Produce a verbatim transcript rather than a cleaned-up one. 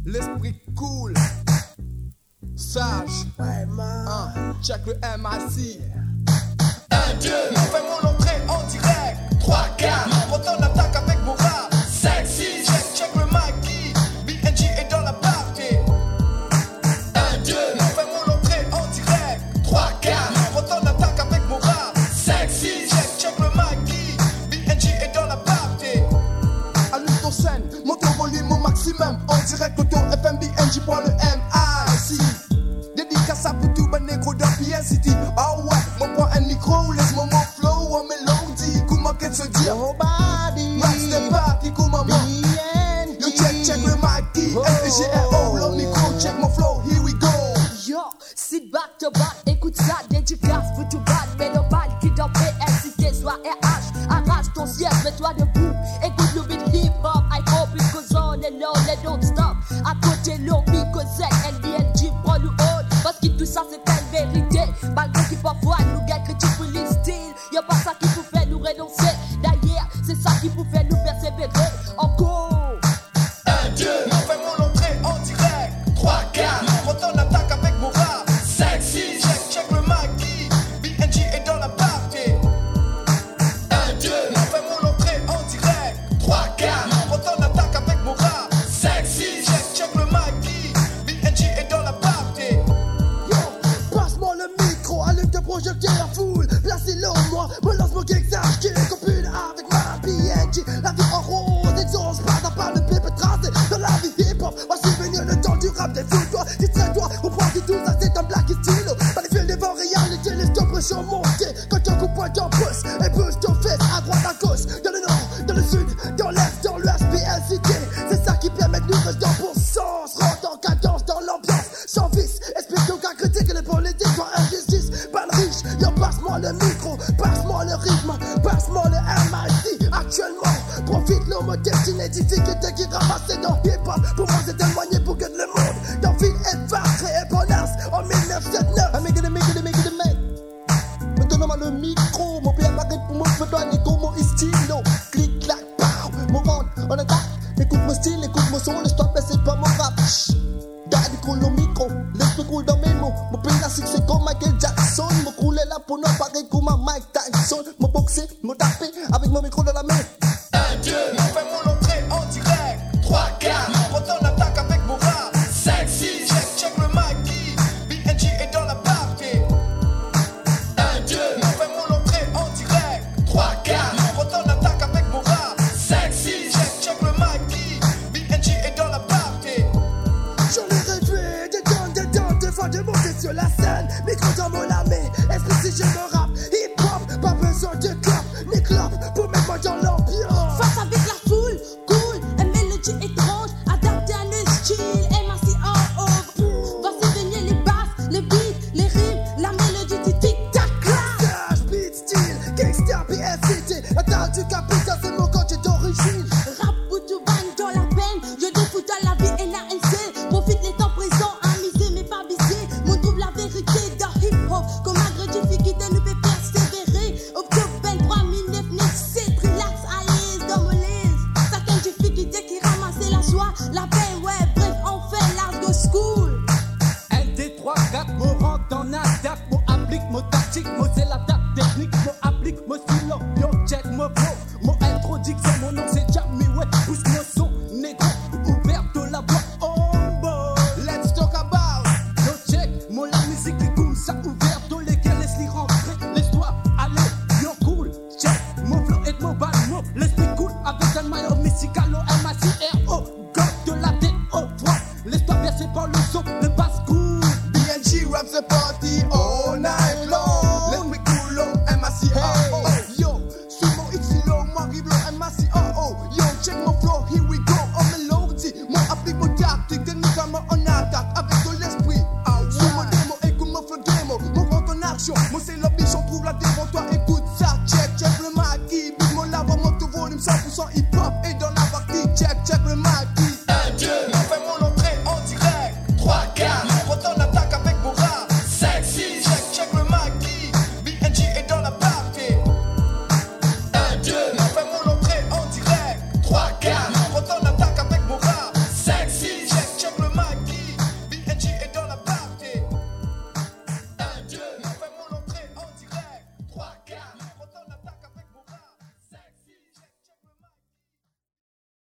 L'esprit cool, sage, ouais, un, check le M I C. Un, deux, fais-moi l'entrée en direct. Trois, quatre, on attaque avec mon rap. Cinq, six, check, check le Mikey. B N G est dans la partie. Un, deux, fais-moi l'entrée en direct. Trois, quatre, on attaque avec mon rap. Cinq, six, check, check le Mikey. B N G est dans la partie. Allume ton scène, monte au volume au maximum. En direct autour F M B N G pour le M I C. Dédicace à Poutou, ben négro dans P S City. Oh ouais, mon point un micro, laisse-moi mon flow en mélodie. Comment qu'elle se dit? Nobody. Max c'est parti, comment moi? Yo check, check le Mikey. F G R O, le micro, check mon flow, here we go. Yo, sit back to back, écoute ça, dédicace Poutou bad, mais le bad qui dans P S City, soit R H. Arrache ton siège, mets-toi debout. Écoute le beat hip hop, I hope it goes on and on and don't stop. À côté, l'Obi, Cosette, N B N G, prends le haut. Parce que tout ça c'est pas une vérité. Malgré qu'il parfois nous gagne critique pour les styles. Y'a pas ça qui vous fait nous renoncer. D'ailleurs, c'est ça qui vous fait nous persévérer. Encore. Un, deux, fais-moi l'entrée en direct. Trois, quatre, on attaque avec mon rap. Cinq, six, check, check le Mikey. B N G est dans la partie. Un, deux, fais-moi l'entrée en direct. Trois, quatre, on attaque avec mon rap. Cinq, six, check, check le Mikey. B N G est dans la partie. Passe-moi le micro, allume tes projecteurs full. Placez-le en moi, me lance mon gexage qui est copule avec ma B N G. La vie en rose, exauce pas à part le pipe tracé dans la vie hip-hop. Voici venu le temps du rap, défoule-toi, distrais-toi. On prend du tout ça, c'est un black stylo. Dans les fils devant réalité, les stop pression montée. Quand tu coupes point ton pouce, et bouge ton fesse à droite, à gauche. Dans le nord, dans le sud, dans l'est, dans l'ouest, P L C T. C'est ça qui permet de nous rester dans bon sens. Rentre en cadence dans l'ambiance, sans vice. Explique ton cas critique, les politiques sont injustice. Pas le riche, yo passe-moi le micro, passe-moi le rythme, passe-moi le M I C. Actuellement, profite l'homme destiné, difficulté qui ramassait dans hip-hop. Pour moi c'est éloigné pour que le monde dans ville est va créer bonheur en mille neuf cent soixante-neuf. Ah, make it, make it, make it, make it. Maintenant le micro, mon père m'arrête pour moi, fais toi Nico, mon stylo. Clic, clac, pow, mon ventre, on attaque. Écoute mon style, écoute mon son, laisse-toi passer pas mon rap. Daddy coule le micro, laisse-moi coule dans mes mots. Mon pays là, c'est comme Michael Jackson. Mon coule est là pour nous, pareil comme un Mike Tyson. Mon boxer, mon taper, avec mon micro dans la main. Un, deux, fais-moi l'entrée en direct. Trois, quatre, on attaque avec mon rap. Cinq, six, check, check le Mikey. B N G est dans la partie. Un, deux, fais-moi l'entrée en direct. Trois, quatre, on attaque avec mon rap. Cinq, six, check, check le Mikey. B N G est dans la partie. J'en ai rêvé des tonnes, des tonnes de fois de monter sur la scène. Micro dans mon armée, esprit si je me rappe. Hip-hop, pas besoin de clap, ni clap pour mettre moi dans l'ambiance. Face avec la foule, cool, une mélodie étrange, adaptée à le style, M I C en haut. Voici venir les basses, les beats, les rimes, la mélodie du tic-tac clap. Sage, beat, style, gangsta, P S C T. Attends, du capital, c'est mon côté d'origine. Rap pour tout ban dans la peine, je défoule dans la vie N A N C. Profite les temps présents, amuser mais pas biser. Mon trouve la vérité dans hip-hop, comme malgré difficulté nous peut persévérer. Octobre vingt-trois mille neuf cent quatre-vingt-sept, relax à l'aise dans mon lise. Certaines difficultés qui ramassent la joie, la paix, ouais, bref, on fait l'art de school. un, deux, trois, quatre, mon rentre en attaque, mon applique, mon tactique, mon c'est l'attaque technique, mon applique, mon stylo, yo check, mon flow, mon introduction, mon nom c'est Jamie, ouais, pousse mon son, négro, ouverte la voix, oh boy, Let's talk about. yo check, mon la musique qui coule, ça ouverte, lesquels laisse-les rentrer, laisse-toi aller, yo cool, check, mon flow et mon bal, mon l'esprit cool, avec un maillot musical, o M I C R O, God de la tête au poids, laisse-toi bercer par le son, le basse cool. B N G rap the party all night long. Let me cool on M I C R O. Yo, sur mon X-Lo, quatre